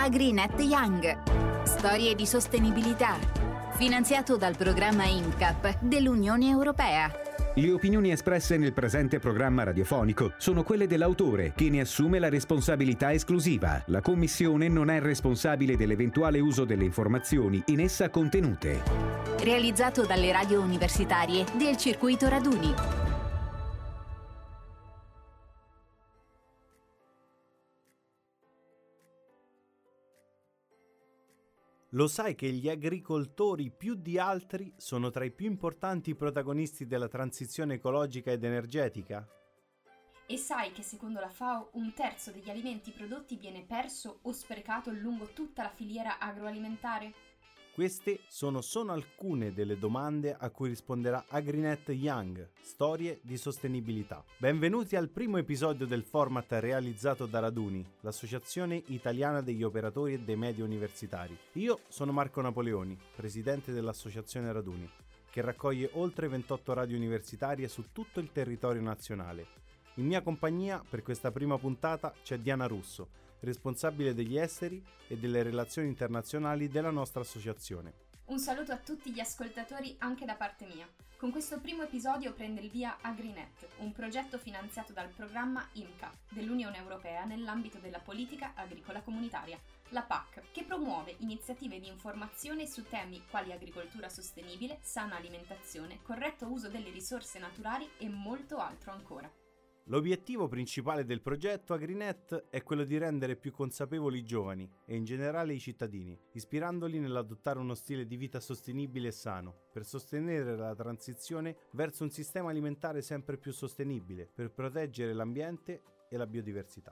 AgriNet Young. Storie di sostenibilità. Finanziato dal programma INCAP dell'Unione Europea. Le opinioni espresse nel presente programma radiofonico sono quelle dell'autore, che ne assume la responsabilità esclusiva. La Commissione non è responsabile dell'eventuale uso delle informazioni in essa contenute. Realizzato dalle radio universitarie del circuito Raduni. Lo sai che gli agricoltori più di altri sono tra i più importanti protagonisti della transizione ecologica ed energetica? E sai che secondo la FAO un terzo degli alimenti prodotti viene perso o sprecato lungo tutta la filiera agroalimentare? Queste sono solo alcune delle domande a cui risponderà AgriNet Young, storie di sostenibilità. Benvenuti al primo episodio del format realizzato da Raduni, l'associazione italiana degli operatori e dei media universitari. Io sono Marco Napoleoni, presidente dell'associazione Raduni, che raccoglie oltre 28 radio universitarie su tutto il territorio nazionale. In mia compagnia per questa prima puntata c'è Diana Russo, responsabile degli esteri e delle relazioni internazionali della nostra associazione. Un saluto a tutti gli ascoltatori anche da parte mia. Con questo primo episodio prende il via AgriNet, un progetto finanziato dal programma INCAP dell'Unione Europea nell'ambito della politica agricola comunitaria, la PAC, che promuove iniziative di informazione su temi quali agricoltura sostenibile, sana alimentazione, corretto uso delle risorse naturali e molto altro ancora. L'obiettivo principale del progetto AgriNet è quello di rendere più consapevoli i giovani e in generale i cittadini, ispirandoli nell'adottare uno stile di vita sostenibile e sano, per sostenere la transizione verso un sistema alimentare sempre più sostenibile, per proteggere l'ambiente e la biodiversità.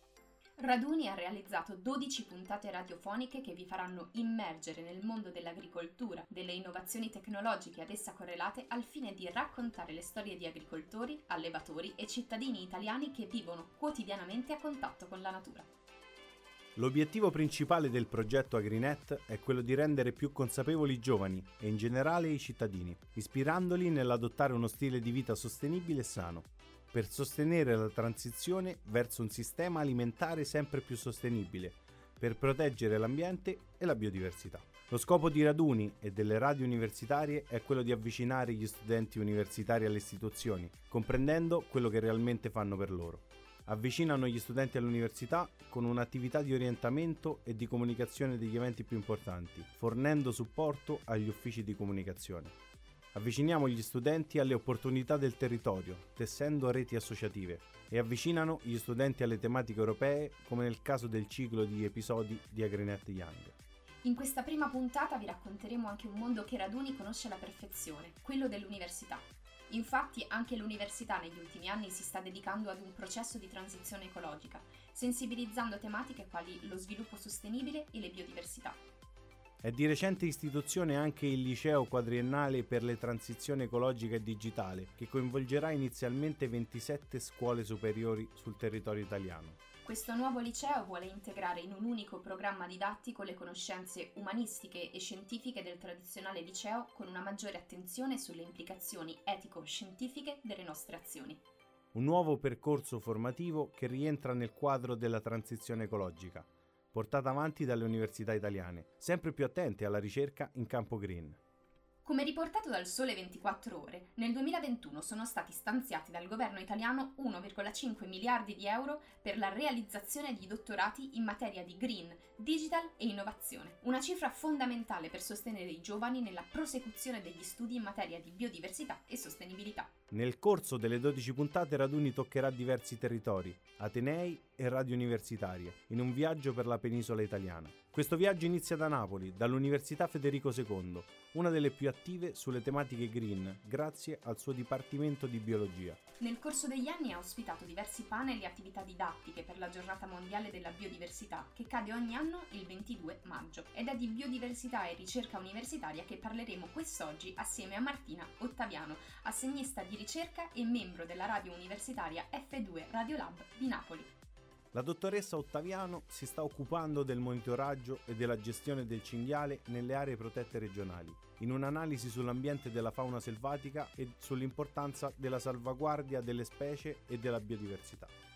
Raduni ha realizzato 12 puntate radiofoniche che vi faranno immergere nel mondo dell'agricoltura, delle innovazioni tecnologiche ad essa correlate al fine di raccontare le storie di agricoltori, allevatori e cittadini italiani che vivono quotidianamente a contatto con la natura. L'obiettivo principale del progetto AgriNet è quello di rendere più consapevoli i giovani e in generale i cittadini, ispirandoli nell'adottare uno stile di vita sostenibile e sano, per sostenere la transizione verso un sistema alimentare sempre più sostenibile, per proteggere l'ambiente e la biodiversità. Lo scopo di Raduni e delle radio universitarie è quello di avvicinare gli studenti universitari alle istituzioni, comprendendo quello che realmente fanno per loro. Avvicinano gli studenti all'università con un'attività di orientamento e di comunicazione degli eventi più importanti, fornendo supporto agli uffici di comunicazione. Avviciniamo gli studenti alle opportunità del territorio, tessendo reti associative, e avvicinano gli studenti alle tematiche europee, come nel caso del ciclo di episodi di AgriNet Young. In questa prima puntata vi racconteremo anche un mondo che Raduni conosce alla perfezione, quello dell'università. Infatti anche l'università negli ultimi anni si sta dedicando ad un processo di transizione ecologica, sensibilizzando tematiche quali lo sviluppo sostenibile e le biodiversità. È di recente istituzione anche il liceo quadriennale per le transizioni ecologica e digitale, che coinvolgerà inizialmente 27 scuole superiori sul territorio italiano. Questo nuovo liceo vuole integrare in un unico programma didattico le conoscenze umanistiche e scientifiche del tradizionale liceo, con una maggiore attenzione sulle implicazioni etico-scientifiche delle nostre azioni. Un nuovo percorso formativo che rientra nel quadro della transizione ecologica, portata avanti dalle università italiane, sempre più attente alla ricerca in campo green. Come riportato dal Sole 24 Ore, nel 2021 sono stati stanziati dal governo italiano 1,5 miliardi di euro per la realizzazione di dottorati in materia di green, digital e innovazione, una cifra fondamentale per sostenere i giovani nella prosecuzione degli studi in materia di biodiversità e sostenibilità. Nel corso delle 12 puntate Raduni toccherà diversi territori, atenei e radio universitarie, in un viaggio per la penisola italiana. Questo viaggio inizia da Napoli, dall'Università Federico II, una delle più attive sulle tematiche green, grazie al suo Dipartimento di Biologia. Nel corso degli anni ha ospitato diversi panel e attività didattiche per la Giornata Mondiale della Biodiversità, che cade ogni anno il 22 maggio. Ed è di biodiversità e ricerca universitaria che parleremo quest'oggi assieme a Martina Ottaviano, assegnista di ricerca e membro della radio universitaria F2 Radiolab di Napoli. La dottoressa Ottaviano si sta occupando del monitoraggio e della gestione del cinghiale nelle aree protette regionali, in un'analisi sull'ambiente della fauna selvatica e sull'importanza della salvaguardia delle specie e della biodiversità.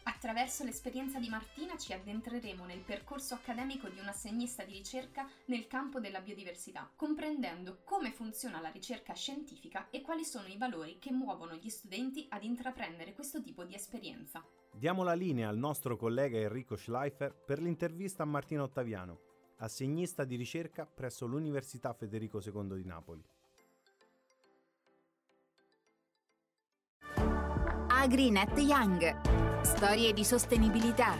Attraverso l'esperienza di Martina ci addentreremo nel percorso accademico di un assegnista di ricerca nel campo della biodiversità, comprendendo come funziona la ricerca scientifica e quali sono i valori che muovono gli studenti ad intraprendere questo tipo di esperienza. Diamo la linea al nostro collega Enrico Schleifer per l'intervista a Martina Ottaviano, assegnista di ricerca presso l'Università Federico II di Napoli. AgriNet Young. Storie di sostenibilità.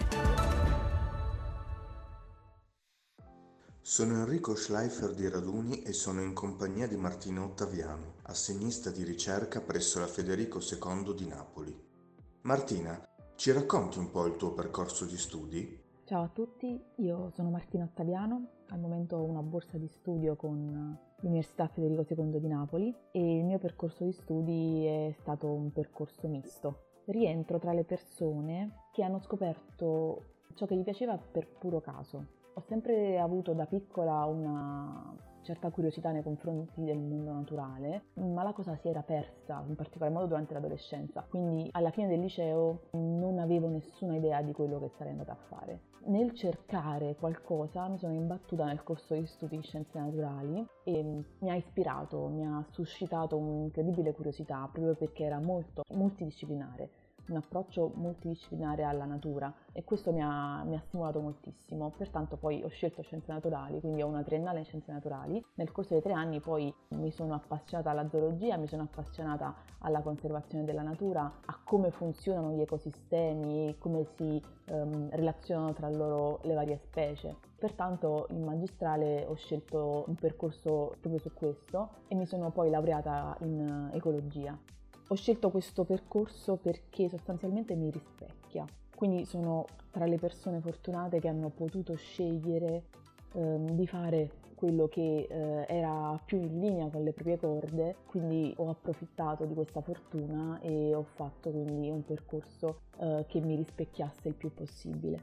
Sono Enrico Schleifer di Raduni e sono in compagnia di Martina Ottaviano, assegnista di ricerca presso la Federico II di Napoli. Martina, ci racconti un po' il tuo percorso di studi? Ciao a tutti, io sono Martina Ottaviano, al momento ho una borsa di studio con l'Università Federico II di Napoli e il mio percorso di studi è stato un percorso misto. Rientro tra le persone che hanno scoperto ciò che gli piaceva per puro caso. Ho sempre avuto da piccola una certa curiosità nei confronti del mondo naturale, ma la cosa si era persa, in particolar modo durante l'adolescenza. Quindi alla fine del liceo non avevo nessuna idea di quello che sarei andata a fare. Nel cercare qualcosa mi sono imbattuta nel corso di studi di scienze naturali e mi ha ispirato, mi ha suscitato un'incredibile curiosità proprio perché era molto multidisciplinare. Un approccio multidisciplinare alla natura e questo mi ha stimolato moltissimo. Pertanto poi ho scelto scienze naturali, quindi ho una triennale in scienze naturali. Nel corso dei 3 anni poi mi sono appassionata alla zoologia, mi sono appassionata alla conservazione della natura, a come funzionano gli ecosistemi, come si relazionano tra loro le varie specie. Pertanto in magistrale ho scelto un percorso proprio su questo e mi sono poi laureata in ecologia. Ho scelto questo percorso perché sostanzialmente mi rispecchia, quindi sono tra le persone fortunate che hanno potuto scegliere di fare quello che era più in linea con le proprie corde, quindi ho approfittato di questa fortuna e ho fatto quindi un percorso che mi rispecchiasse il più possibile.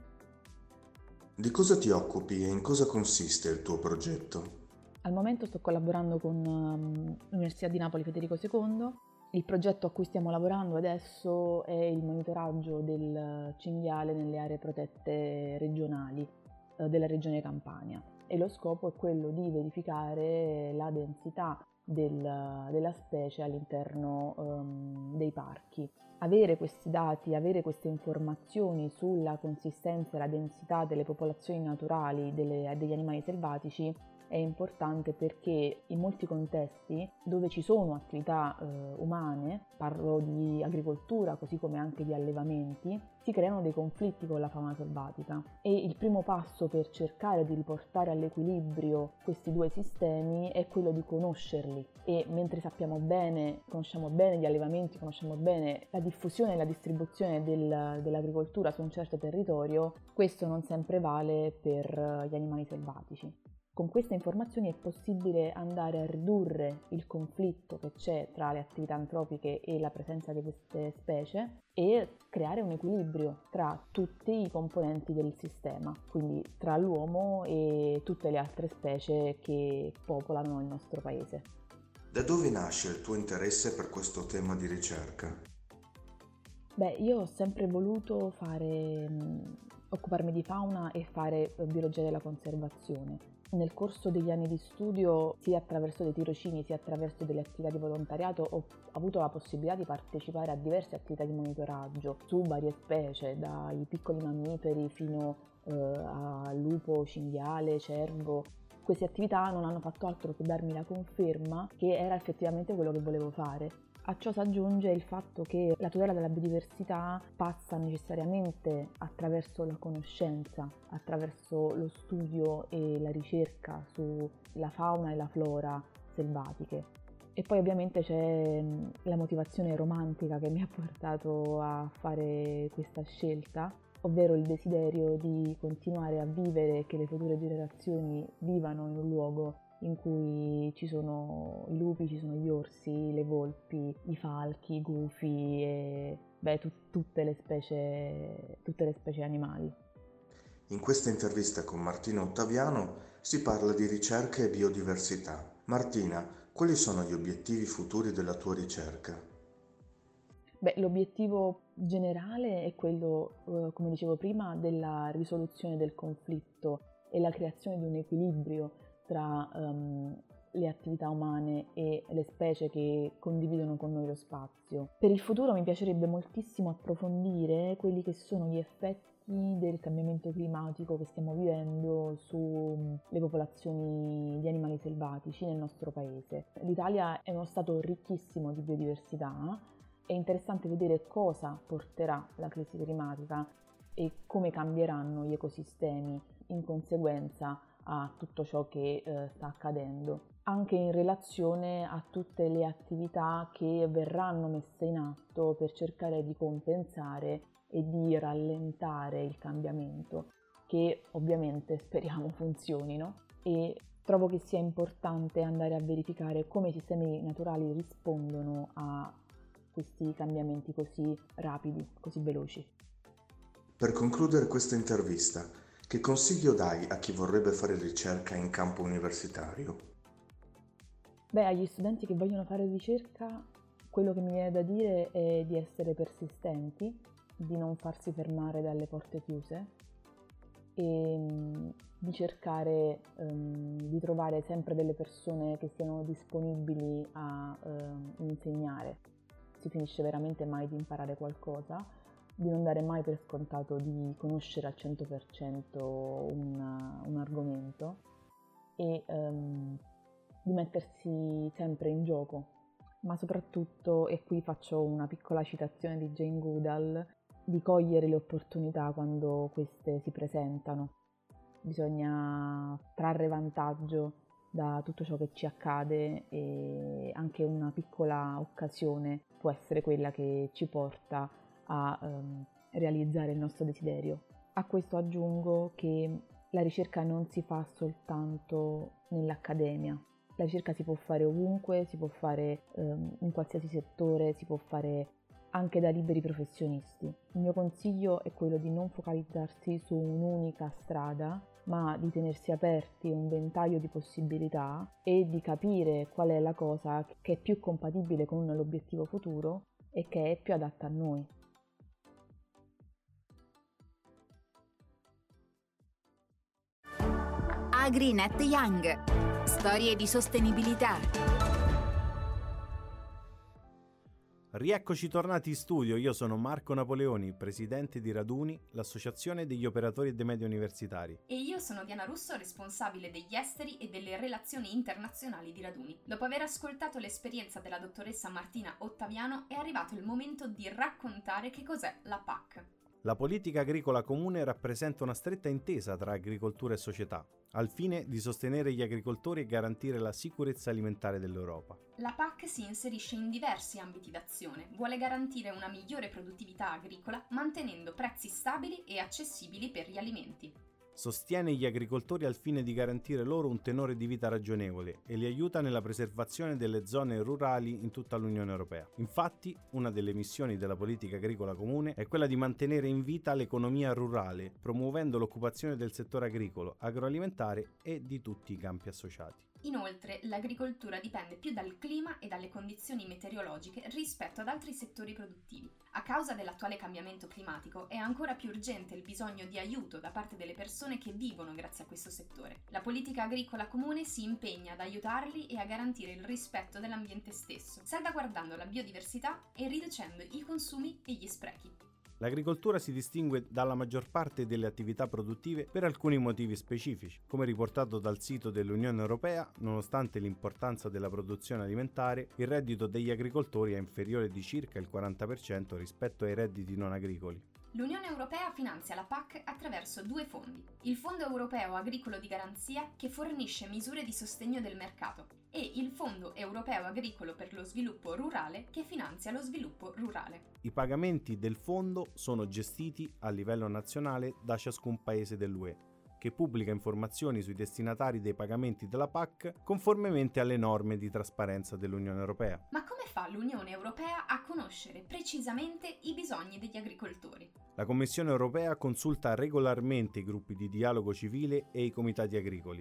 Di cosa ti occupi e in cosa consiste il tuo progetto? Al momento sto collaborando con l'Università di Napoli Federico II. Il progetto a cui stiamo lavorando adesso è il monitoraggio del cinghiale nelle aree protette regionali della regione Campania e lo scopo è quello di verificare la densità della specie all'interno dei parchi. Avere questi dati, avere queste informazioni sulla consistenza e la densità delle popolazioni naturali degli animali selvatici è importante perché in molti contesti dove ci sono attività umane, parlo di agricoltura così come anche di allevamenti, si creano dei conflitti con la fauna selvatica e il primo passo per cercare di riportare all'equilibrio questi due sistemi è quello di conoscerli e mentre conosciamo bene gli allevamenti, conosciamo bene la diffusione e la distribuzione dell'agricoltura su un certo territorio, questo non sempre vale per gli animali selvatici. Con queste informazioni è possibile andare a ridurre il conflitto che c'è tra le attività antropiche e la presenza di queste specie e creare un equilibrio tra tutti i componenti del sistema, quindi tra l'uomo e tutte le altre specie che popolano il nostro paese. Da dove nasce il tuo interesse per questo tema di ricerca? Io ho sempre voluto occuparmi di fauna e fare biologia della conservazione. Nel corso degli anni di studio, sia attraverso dei tirocini sia attraverso delle attività di volontariato, ho avuto la possibilità di partecipare a diverse attività di monitoraggio su varie specie, dai piccoli mammiferi fino a lupo, cinghiale, cervo. Queste attività non hanno fatto altro che darmi la conferma che era effettivamente quello che volevo fare. A ciò si aggiunge il fatto che la tutela della biodiversità passa necessariamente attraverso la conoscenza, attraverso lo studio e la ricerca sulla fauna e la flora selvatiche. E poi ovviamente c'è la motivazione romantica che mi ha portato a fare questa scelta, ovvero il desiderio di continuare a vivere e che le future generazioni vivano in un luogo in cui ci sono i lupi, ci sono gli orsi, le volpi, i falchi, i gufi e tutte le specie animali. In questa intervista con Martina Ottaviano si parla di ricerca e biodiversità. Martina, quali sono gli obiettivi futuri della tua ricerca? L'obiettivo generale è quello, come dicevo prima, della risoluzione del conflitto e la creazione di un equilibrio tra le attività umane e le specie che condividono con noi lo spazio. Per il futuro mi piacerebbe moltissimo approfondire quelli che sono gli effetti del cambiamento climatico che stiamo vivendo sulle popolazioni di animali selvatici nel nostro paese. L'Italia è uno stato ricchissimo di biodiversità, è interessante vedere cosa porterà la crisi climatica e come cambieranno gli ecosistemi in conseguenza a tutto ciò che sta accadendo, anche in relazione a tutte le attività che verranno messe in atto per cercare di compensare e di rallentare il cambiamento, che ovviamente speriamo funzionino, e trovo che sia importante andare a verificare come i sistemi naturali rispondono a questi cambiamenti così rapidi, così veloci. Per concludere questa intervista, che consiglio dai a chi vorrebbe fare ricerca in campo universitario? Agli studenti che vogliono fare ricerca, quello che mi viene da dire è di essere persistenti, di non farsi fermare dalle porte chiuse e di cercare di trovare sempre delle persone che siano disponibili a insegnare. Si finisce veramente mai di imparare qualcosa, di non dare mai per scontato di conoscere al 100% un argomento e di mettersi sempre in gioco, ma soprattutto, e qui faccio una piccola citazione di Jane Goodall, di cogliere le opportunità quando queste si presentano. Bisogna trarre vantaggio da tutto ciò che ci accade e anche una piccola occasione può essere quella che ci porta a realizzare il nostro desiderio. A questo aggiungo che la ricerca non si fa soltanto nell'accademia. La ricerca si può fare ovunque, si può fare in qualsiasi settore, si può fare anche da liberi professionisti. Il mio consiglio è quello di non focalizzarsi su un'unica strada, ma di tenersi aperti un ventaglio di possibilità e di capire qual è la cosa che è più compatibile con l'obiettivo futuro e che è più adatta a noi. AgriNet Young. Storie di sostenibilità. Rieccoci tornati in studio, io sono Marco Napoleoni, presidente di Raduni, l'associazione degli operatori e dei media universitari. E io sono Diana Russo, responsabile degli esteri e delle relazioni internazionali di Raduni. Dopo aver ascoltato l'esperienza della dottoressa Martina Ottaviano, è arrivato il momento di raccontare che cos'è la PAC. La politica agricola comune rappresenta una stretta intesa tra agricoltura e società, al fine di sostenere gli agricoltori e garantire la sicurezza alimentare dell'Europa. La PAC si inserisce in diversi ambiti d'azione, vuole garantire una migliore produttività agricola mantenendo prezzi stabili e accessibili per gli alimenti. Sostiene gli agricoltori al fine di garantire loro un tenore di vita ragionevole e li aiuta nella preservazione delle zone rurali in tutta l'Unione Europea. Infatti, una delle missioni della politica agricola comune è quella di mantenere in vita l'economia rurale, promuovendo l'occupazione del settore agricolo, agroalimentare e di tutti i campi associati. Inoltre, l'agricoltura dipende più dal clima e dalle condizioni meteorologiche rispetto ad altri settori produttivi. A causa dell'attuale cambiamento climatico è ancora più urgente il bisogno di aiuto da parte delle persone che vivono grazie a questo settore. La politica agricola comune si impegna ad aiutarli e a garantire il rispetto dell'ambiente stesso, salvaguardando la biodiversità e riducendo i consumi e gli sprechi. L'agricoltura si distingue dalla maggior parte delle attività produttive per alcuni motivi specifici. Come riportato dal sito dell'Unione Europea, nonostante l'importanza della produzione alimentare, il reddito degli agricoltori è inferiore di circa il 40% rispetto ai redditi non agricoli. L'Unione Europea finanzia la PAC attraverso due fondi. Il Fondo Europeo Agricolo di Garanzia, che fornisce misure di sostegno del mercato, e il Fondo Europeo Agricolo per lo Sviluppo Rurale, che finanzia lo sviluppo rurale. I pagamenti del fondo sono gestiti a livello nazionale da ciascun paese dell'UE, che pubblica informazioni sui destinatari dei pagamenti della PAC conformemente alle norme di trasparenza dell'Unione Europea. Ma come fa l'Unione Europea a conoscere precisamente i bisogni degli agricoltori? La Commissione Europea consulta regolarmente i gruppi di dialogo civile e i comitati agricoli.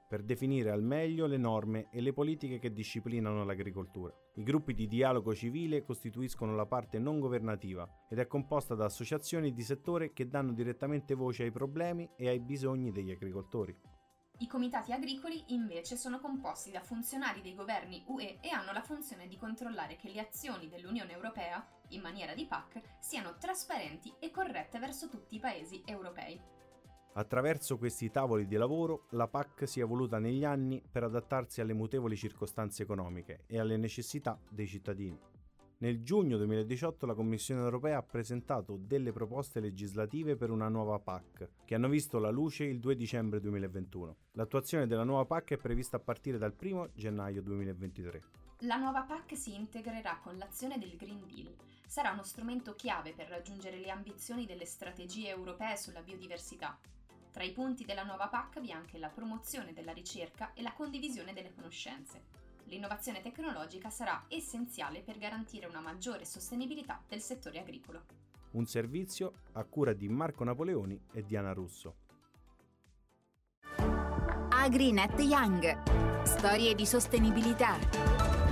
per definire al meglio le norme e le politiche che disciplinano l'agricoltura. I gruppi di dialogo civile costituiscono la parte non governativa ed è composta da associazioni di settore che danno direttamente voce ai problemi e ai bisogni degli agricoltori. I comitati agricoli invece sono composti da funzionari dei governi UE e hanno la funzione di controllare che le azioni dell'Unione Europea, in maniera di PAC, siano trasparenti e corrette verso tutti i paesi europei. Attraverso questi tavoli di lavoro, la PAC si è evoluta negli anni per adattarsi alle mutevoli circostanze economiche e alle necessità dei cittadini. Nel giugno 2018 la Commissione europea ha presentato delle proposte legislative per una nuova PAC, che hanno visto la luce il 2 dicembre 2021. L'attuazione della nuova PAC è prevista a partire dal 1 gennaio 2023. La nuova PAC si integrerà con l'azione del Green Deal. Sarà uno strumento chiave per raggiungere le ambizioni delle strategie europee sulla biodiversità. Tra i punti della nuova PAC vi è anche la promozione della ricerca e la condivisione delle conoscenze. L'innovazione tecnologica sarà essenziale per garantire una maggiore sostenibilità del settore agricolo. Un servizio a cura di Marco Napoleoni e Diana Russo. AgriNet Young. Storie di sostenibilità.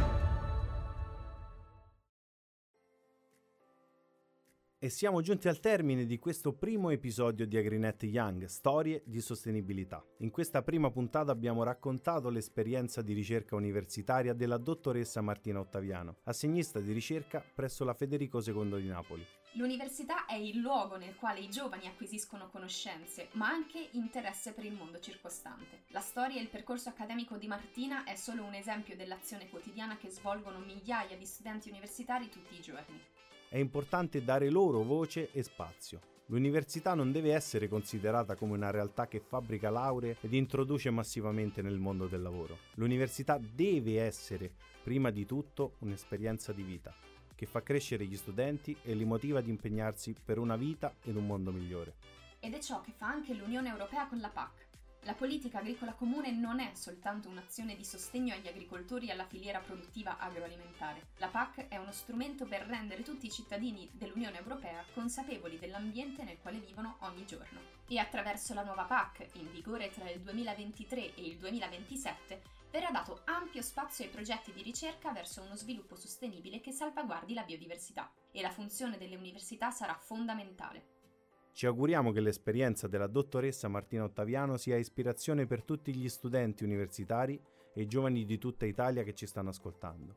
E siamo giunti al termine di questo primo episodio di AgriNet Young, Storie di sostenibilità. In questa prima puntata abbiamo raccontato l'esperienza di ricerca universitaria della dottoressa Martina Ottaviano, assegnista di ricerca presso la Federico II di Napoli. L'università è il luogo nel quale i giovani acquisiscono conoscenze, ma anche interesse per il mondo circostante. La storia e il percorso accademico di Martina è solo un esempio dell'azione quotidiana che svolgono migliaia di studenti universitari tutti i giorni. È importante dare loro voce e spazio. L'università non deve essere considerata come una realtà che fabbrica lauree ed introduce massivamente nel mondo del lavoro. L'università deve essere, prima di tutto, un'esperienza di vita, che fa crescere gli studenti e li motiva ad impegnarsi per una vita ed un mondo migliore. Ed è ciò che fa anche l'Unione Europea con la PAC. La politica agricola comune non è soltanto un'azione di sostegno agli agricoltori e alla filiera produttiva agroalimentare. La PAC è uno strumento per rendere tutti i cittadini dell'Unione Europea consapevoli dell'ambiente nel quale vivono ogni giorno. E attraverso la nuova PAC, in vigore tra il 2023 e il 2027, verrà dato ampio spazio ai progetti di ricerca verso uno sviluppo sostenibile che salvaguardi la biodiversità. E la funzione delle università sarà fondamentale. Ci auguriamo che l'esperienza della dottoressa Martina Ottaviano sia ispirazione per tutti gli studenti universitari e i giovani di tutta Italia che ci stanno ascoltando.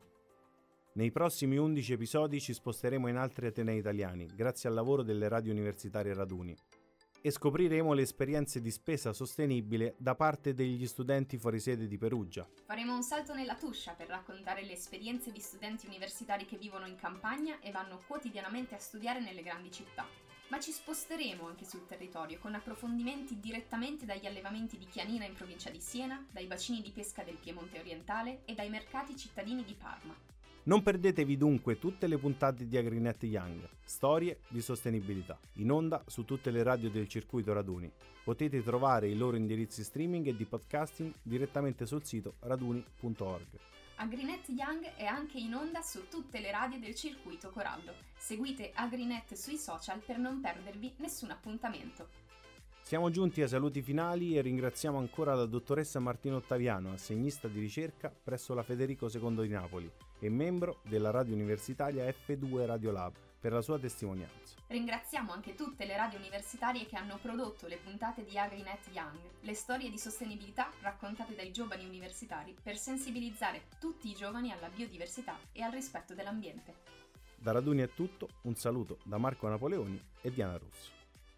Nei prossimi 11 episodi ci sposteremo in altri atenei italiani, grazie al lavoro delle radio universitarie Raduni, e scopriremo le esperienze di spesa sostenibile da parte degli studenti fuori sede di Perugia. Faremo un salto nella Tuscia per raccontare le esperienze di studenti universitari che vivono in campagna e vanno quotidianamente a studiare nelle grandi città. Ma ci sposteremo anche sul territorio con approfondimenti direttamente dagli allevamenti di Chianina in provincia di Siena, dai bacini di pesca del Piemonte orientale e dai mercati cittadini di Parma. Non perdetevi dunque tutte le puntate di AgriNet Young, Storie di sostenibilità, in onda su tutte le radio del circuito Raduni. Potete trovare i loro indirizzi streaming e di podcasting direttamente sul sito raduni.org. AgriNet Young è anche in onda su tutte le radio del circuito Corallo. Seguite AgriNet sui social per non perdervi nessun appuntamento. Siamo giunti ai saluti finali e ringraziamo ancora la dottoressa Martina Ottaviano, assegnista di ricerca presso la Federico II di Napoli e membro della radio universitaria F2 Radiolab, per la sua testimonianza. Ringraziamo anche tutte le radio universitarie che hanno prodotto le puntate di AgriNet Young, le storie di sostenibilità raccontate dai giovani universitari per sensibilizzare tutti i giovani alla biodiversità e al rispetto dell'ambiente. Da Raduni è tutto, un saluto da Marco Napoleoni e Diana Russo.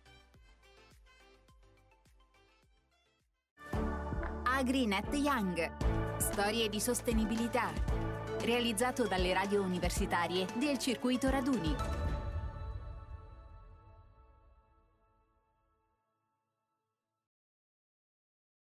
AgriNet Young. Storie di sostenibilità. Realizzato dalle radio universitarie del circuito Raduni.